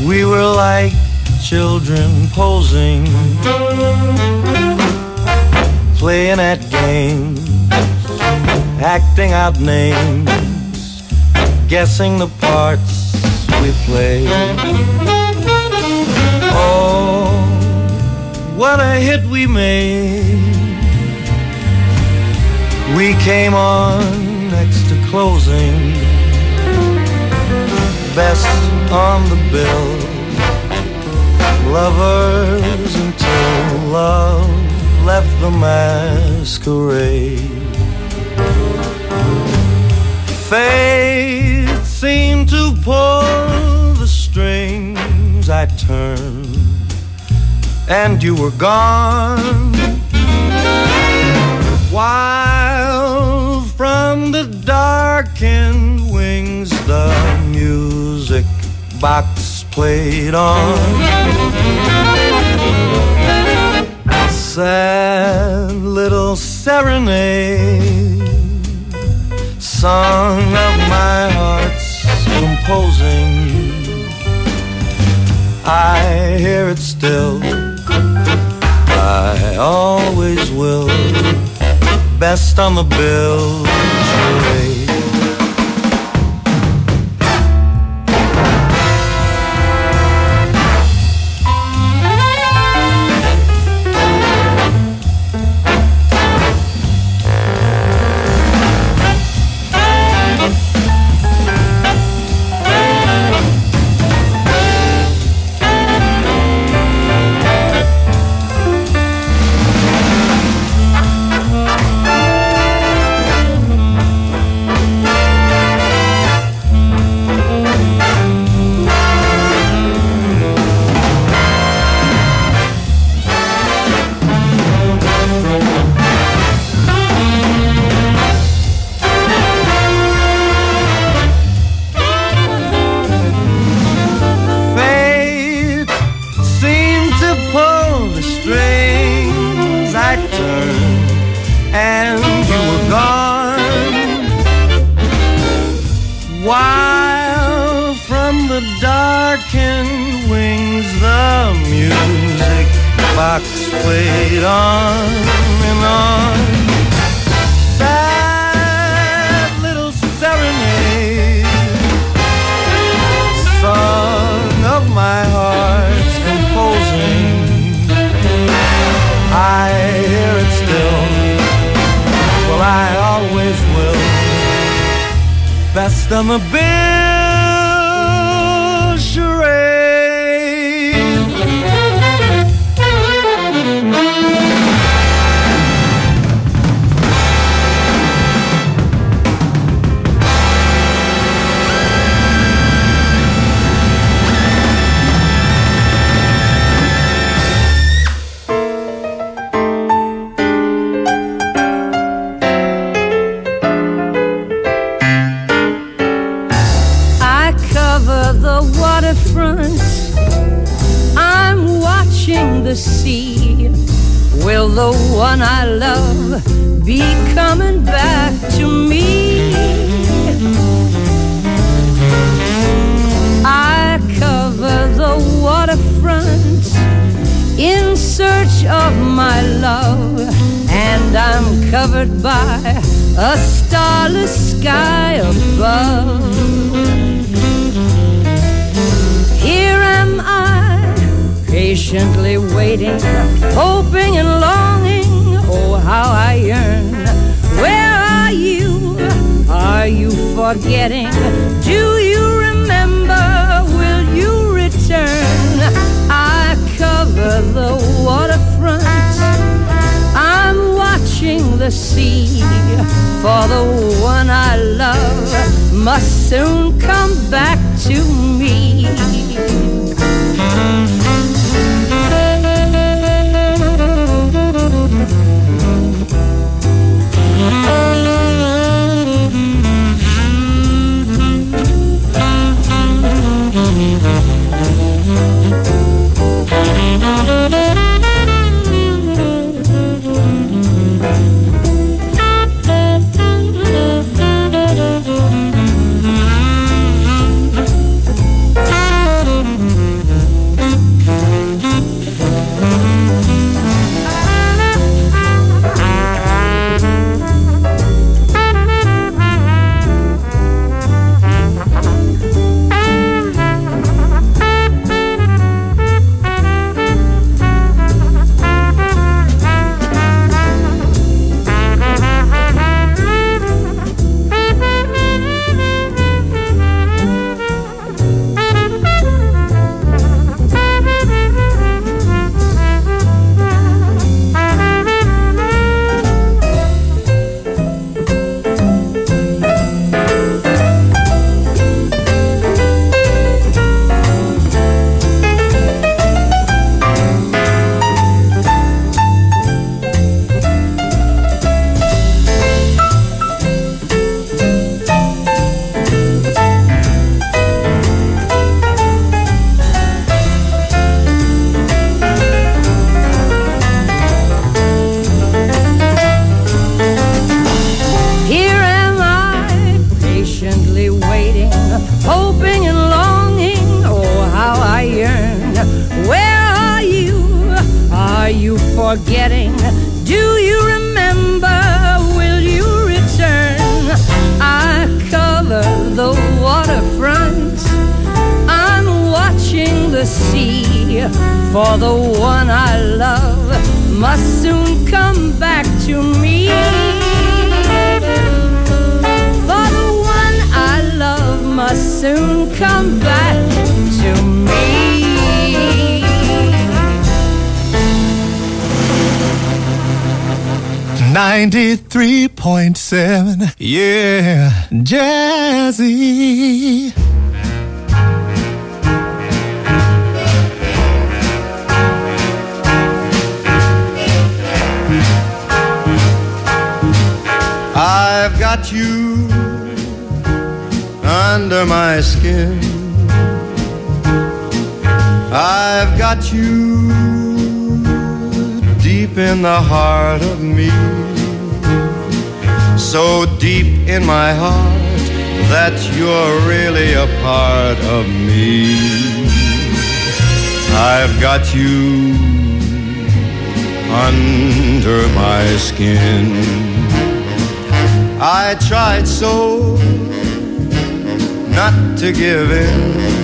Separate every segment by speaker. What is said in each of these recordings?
Speaker 1: We were like children posing, playing at games, acting out names, guessing the parts we played. Oh, what a hit we made. We came on next to closing, best on the bill, lovers until love left the masquerade. Fate seemed to pull the strings. I turned and you were gone, while from the darkened wings the music box played on. Sad little serenade, song of my heart's composing. I hear it still, I always will, best on the bill charade. While from the darkened wings the music box played on and on. That little serenade, song of my heart's composing. I hear it still, well I always will, best on the bill charade. I'm watching the sea. Will the one I love be coming back to me? I cover the waterfront in search of my love, and I'm covered by a starless sky above. Here am I, patiently waiting, hoping and longing. Oh, how I yearn. Where are you? Are you forgetting? Do you remember? Will you return? I cover the waterfront. I'm watching the sea, for the one I love must soon come back to me. forgetting. Do you remember? Will you return? I cover the waterfront. I'm watching the sea, for the one I love must soon come back to me. For the one I love must soon come back to me.
Speaker 2: 93.7, yeah, Jazzy.
Speaker 3: I've got you under my skin. I've got you deep in the heart of me. So deep in my heart that you're really a part of me. I've got you under my skin. I tried so not to give in.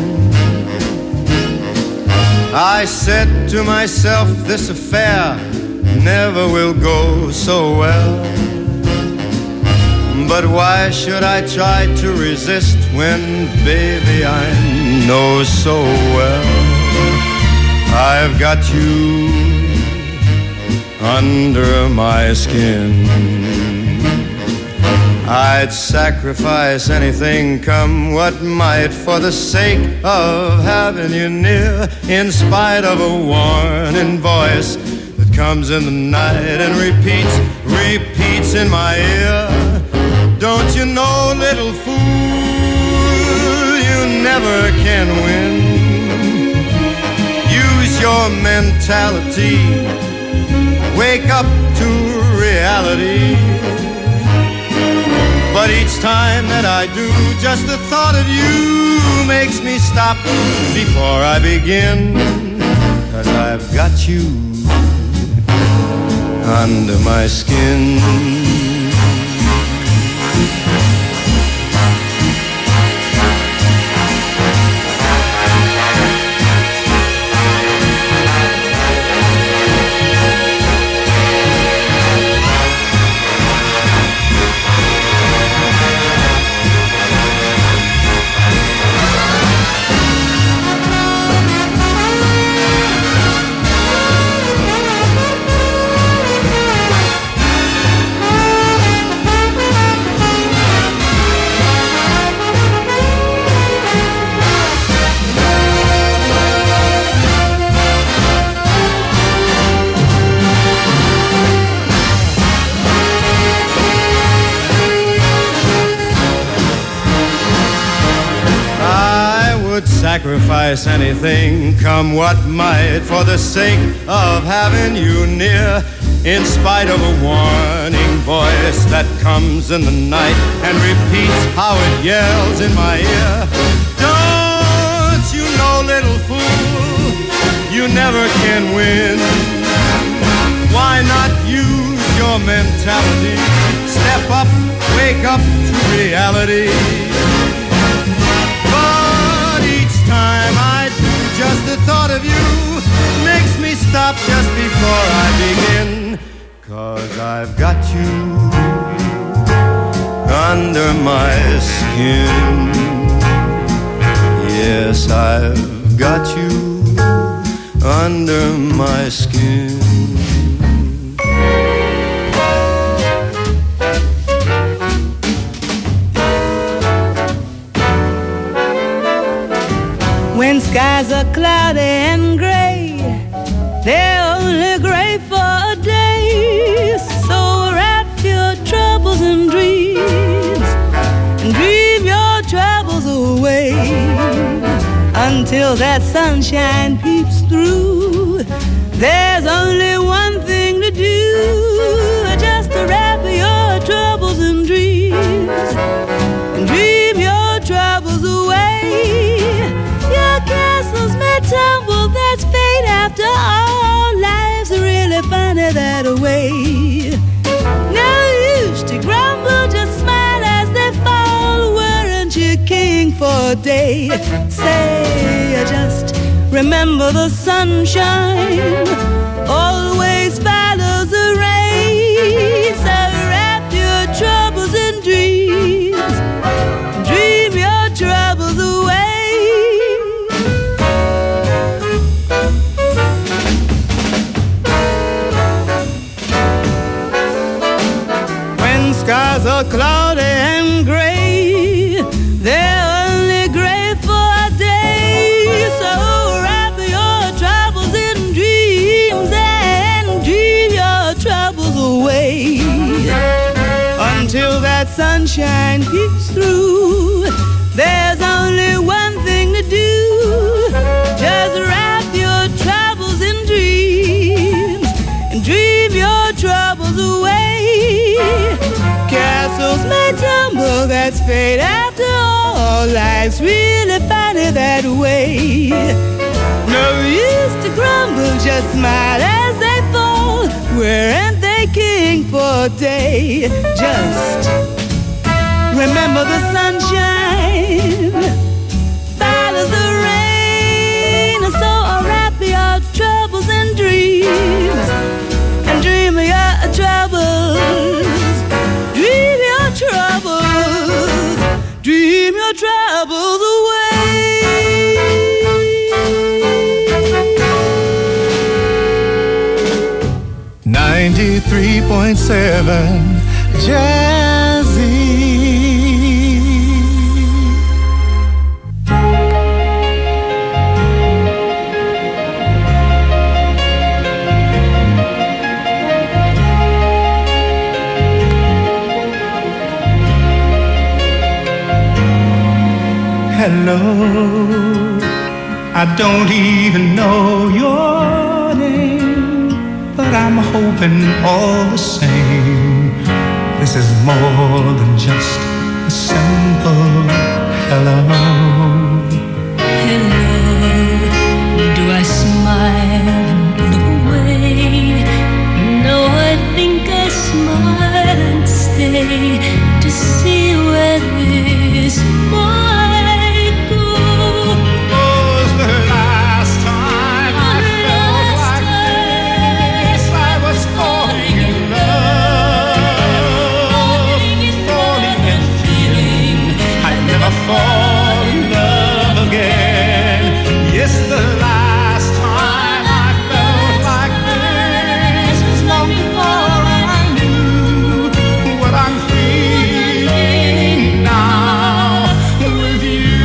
Speaker 3: I said to myself, this affair never will go so well. But why should I try to resist when, baby, I know so well I've got you under my skin. I'd sacrifice anything, come what might, for the sake of having you near, in spite of a warning voice that comes in the night and repeats in my ear. Don't you know, little fool, you never can win. Use your mentality, wake up to reality. But each time that I do, just the thought of you makes me stop before I begin. 'Cause I've got you under my skin. Sacrifice anything, come what might, for the sake of having you near, in spite of a warning voice that comes in the night and repeats how it yells in my ear. Don't you know, little fool, you never can win. Why not use your mentality? Step up, wake up to reality. Time I do, just the thought of you makes me stop just before I begin. 'Cause I've got you under my skin. Yes, I've got you under my skin.
Speaker 1: When skies are cloudy and gray, they're only gray for a day. So wrap your troubles in dreams and dream your troubles away until that sunshine peeps through. There's only one thing to do, just to wrap your troubles in dreams and dream your troubles away. Your castles may tumble, that's fate after all. Life's really funny a day. Say, just remember the sunshine always follows the rain. So wrap your troubles in dreams, dream your troubles away. When skies are cloudy and gray, they're only gray for a day. So wrap your troubles in dreams and dream your troubles away. Until that sunshine peeks through, there's only one thing to do. Just wrap your troubles in dreams and dream your troubles away. Castles may tumble, that's fate after all. Life's really funny that way. No use to grumble, just smile as they fall. Weren't they king for a day? Just remember the sunshine follows the rain. So wrap your troubles in dreams and dream your troubles. Dream your troubles, dream your troubles away.
Speaker 2: 93.7 Jazzy.
Speaker 4: Hello, I don't even know your name, but I'm hoping all the same. This is more than just a simple hello.
Speaker 5: Hello, do I smile and look away? No, I think I smile and stay to see where this might go.
Speaker 4: Was the last time I felt like this? I was falling in love, falling and feeling I'd never fall in love again. Yes, the last time I felt like this was long before I knew what I'm feeling now with you.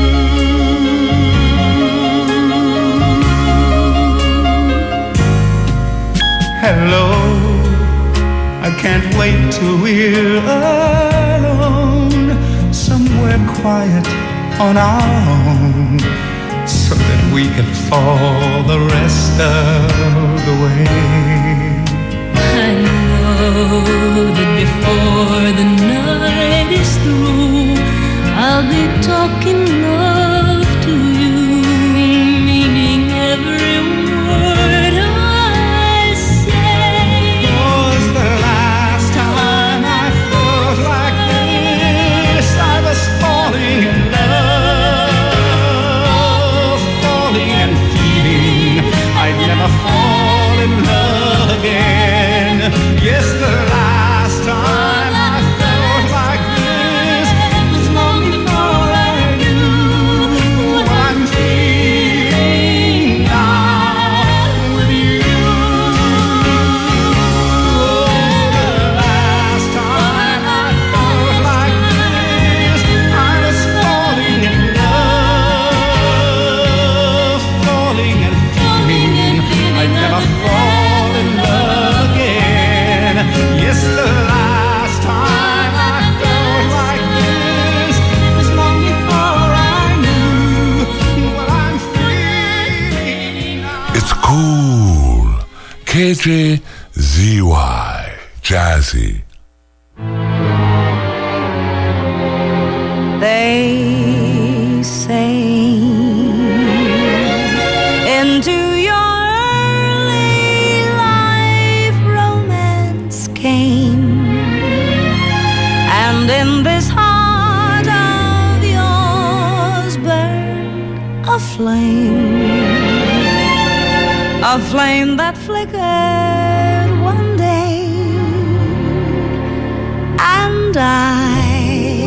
Speaker 4: Hello, I can't wait till we're alone, somewhere quiet on our own, so that we can fall the rest of the way.
Speaker 5: I know that before the night is through, I'll be talking love to you, meaning every word I say.
Speaker 4: Was the last time I felt like this? I was falling in love, falling and feeling I'd never fall in love again. Yes, the last time I felt like this was long before I knew what I'm feeling now with you. The last time I felt like this, I was falling in love, falling and feeling I'd never fall in love again. Yes, the last time I felt like this was long before I knew what I'm feeling now.
Speaker 6: It's cool. KJZY Jazzy.
Speaker 1: They say into your early life romance came, and in this heart of yours a flame that flickered one day and died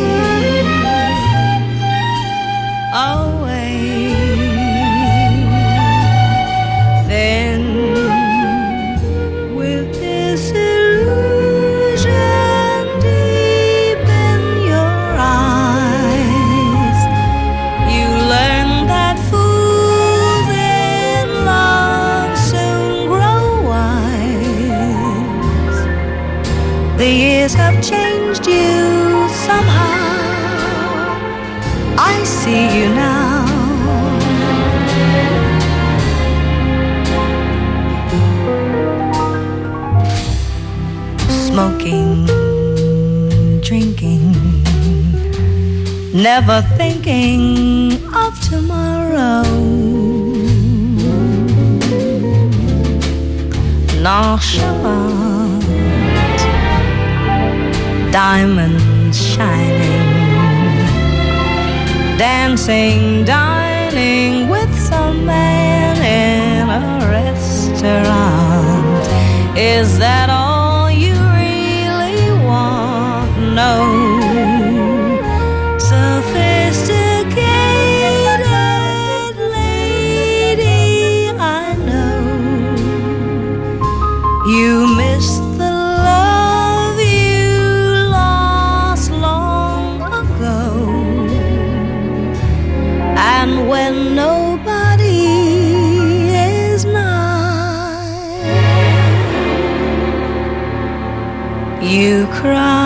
Speaker 1: away. Then with this illusion deep in your eyes, you learn that fools in love soon grow wise. The years have changed you somehow. I see you now. Smoking, drinking, never thinking of tomorrow. Nonchalant, diamonds shining, dancing, dining with some man in a restaurant. Is that all you really want? No. Sophisticated lady, I know you miss the love you lost long ago. And when nobody is nigh, you cry.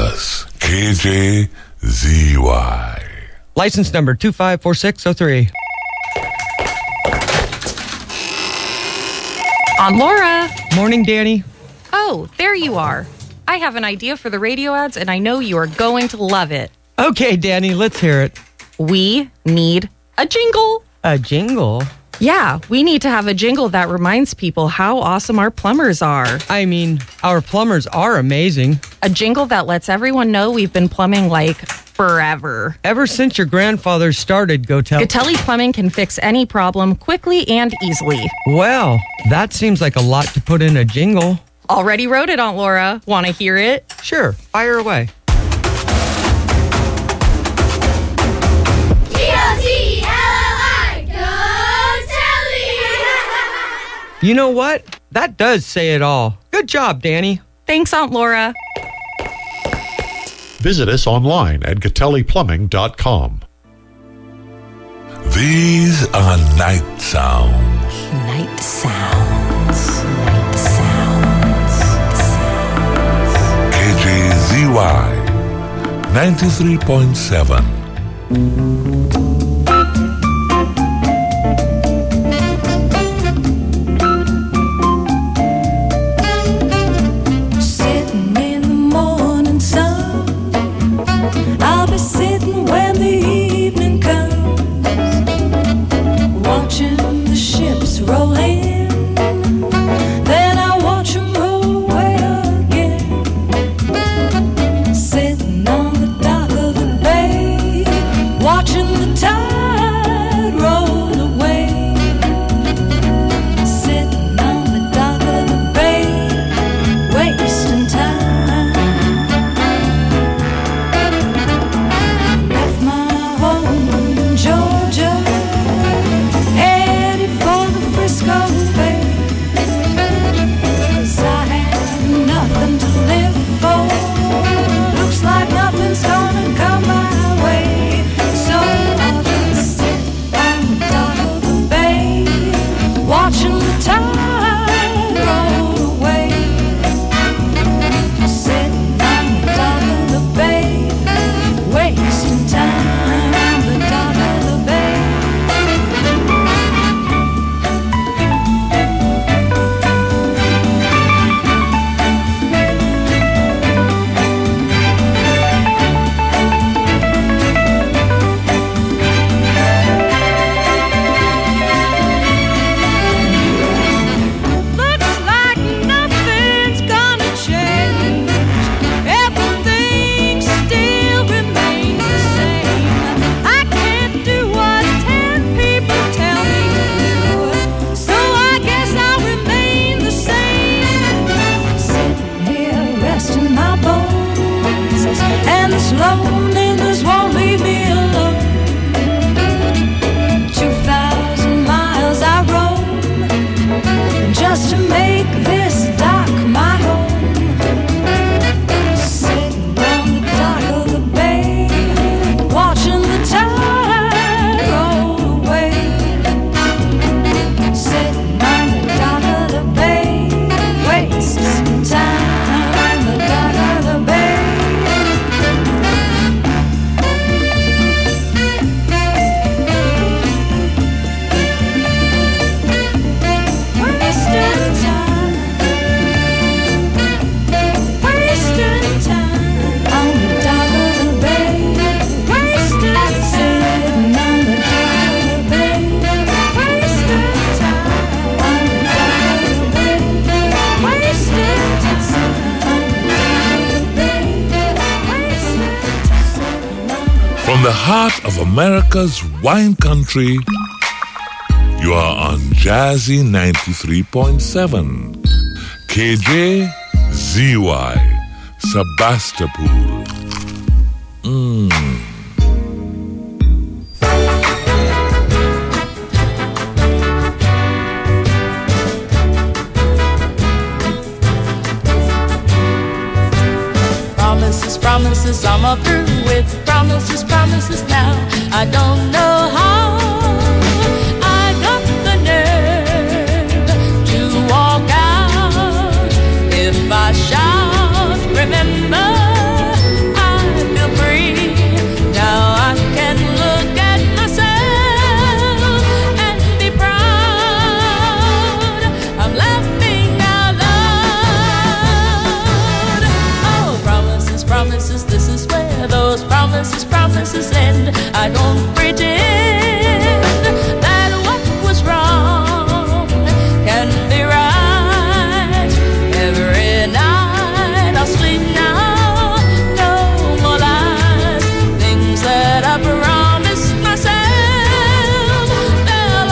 Speaker 6: Columbus, KJZY.
Speaker 7: License number 254603.
Speaker 8: Aunt Laura.
Speaker 7: Morning, Danny.
Speaker 8: Oh, there you are. I have an idea for the radio ads, and I know you are going to love it.
Speaker 7: Okay, Danny, let's hear it.
Speaker 8: We need a jingle.
Speaker 7: A jingle?
Speaker 8: Yeah, we need to have a jingle that reminds people how awesome our plumbers are.
Speaker 7: I mean, our plumbers are amazing.
Speaker 8: A jingle that lets everyone know we've been plumbing like forever.
Speaker 7: Ever since your grandfather started,
Speaker 8: Gatelli Plumbing can fix any problem quickly and easily.
Speaker 7: Well, that seems like a lot to put in a jingle.
Speaker 8: Already wrote it, Aunt Laura. Want to hear it?
Speaker 7: Sure, fire away.
Speaker 9: G-O-T-L-L-I, Gatelli!
Speaker 7: You know what? That does say it all. Good job, Danny.
Speaker 8: Thanks, Aunt Laura.
Speaker 10: Visit us online at GatelliPlumbing.com.
Speaker 6: These are night sounds.
Speaker 5: Night sounds. Night sounds.
Speaker 6: KJZY 93.7.
Speaker 5: Sitting in the morning sun, I'll be sitting when the evening comes, watching the ships roll in, then I watch them roll away again. Sitting on the dock of the bay, watching the tide roll away. Sitting on the dock of the bay, wasting time. Left my home in Georgia, headed for the Frisco Bay, 'cause I had nothing to live for. Looks like nothing's gonna come my way, so I'll just sit on the dock of the bay, watching the tide roll away. Sitting on the dock of the bay, wasting time on the dock of the bay. Looks like nothing's gonna change. Everything still remains the same. I can't do what 10 people tell me to do, so I guess I'll remain the same. Sitting here resting my bones, and this loneliness won't leave me alone. 2,000 miles I roam just to make this dock my home. Sitting on the dock of the bay, watching the tide roll away. Sitting on the dock of the bay, wasting time on the dock of the bay. Wasting time, wasting time on the dock of the bay, wasting sitting on the dock of the bay, wasting time on the dock of the bay, wasting time sitting on the dock of the bay, wasting time sitting on the.
Speaker 6: From the heart of America's wine country, you are on Jazzy 93.7. KJZY, Sebastopol.
Speaker 5: Promises, promises, I'm all through with promises, promises now. I don't know how I got the nerve to walk out. If I shout, remember promises end. I don't pretend that what was wrong can be right. Every night I'll sleep now, no more lies. Things that I promised myself fell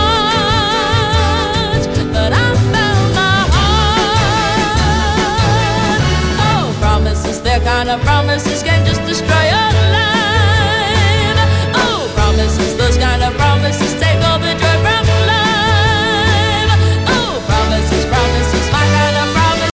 Speaker 5: apart, but I found my heart. Oh, promises, they're kind of promises can just destroy